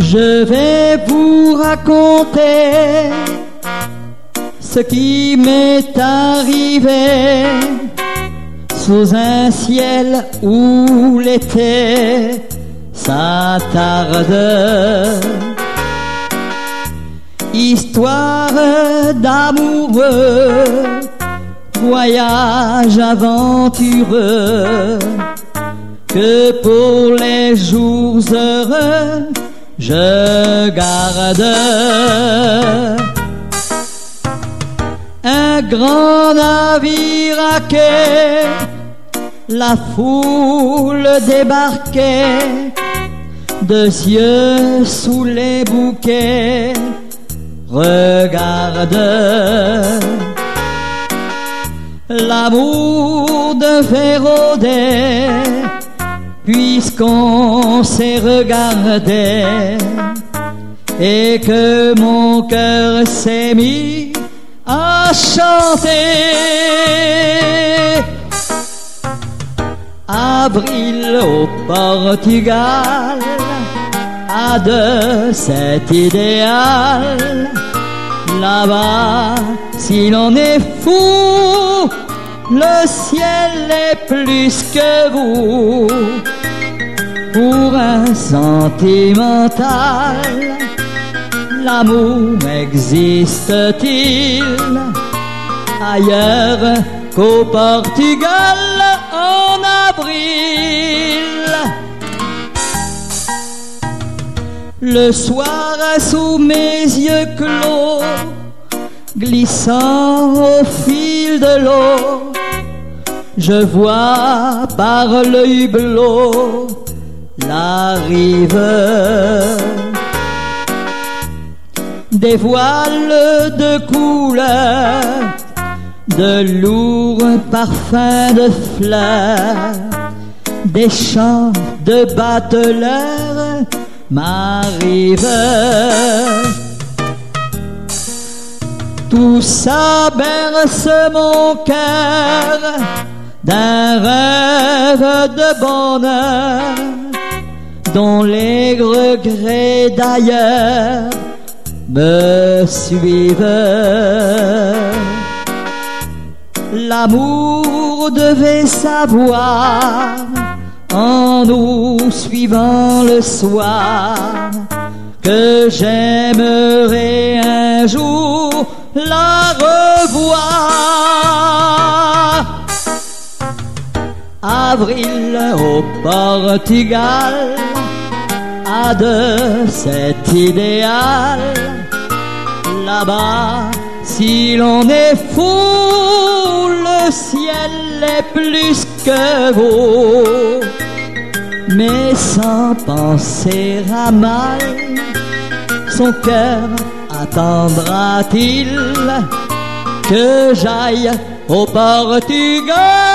Je vais vous raconter ce qui m'est arrivé sous un ciel où l'été s'attarde. Histoire d'amoureux, voyage aventureux, que pour les jours heureux je garde. Un grand navire à quai, la foule débarquait, deux yeux sous les bouquets, regarde. L'amour devait rôder, puisqu'on s'est regardé, et que mon cœur s'est mis à chanter. Avril au Portugal a de cet idéal. Là-bas, si l'on est fou, le ciel est plus que vous. Pour un sentimental, l'amour existe-t-il ailleurs qu'au Portugal en avril? Le soir, sous mes yeux clos, glissant au fil de l'eau, je vois par le hublot la rive. Des voiles de couleur, de lourds parfums de fleurs, des chants de bateleurs m'arrivent. Tout ça berce mon cœur d'un rêve de bonheur, dont les regrets d'ailleurs me suivent. L'amour devait savoir, en nous suivant le soir, que j'aimerais un jour la revoir. Avril au Portugal a de cet idéal. Là-bas, si l'on est fou, le ciel est plus que beau. Mais sans penser à mal, son cœur attendra-t-il que j'aille au Portugal?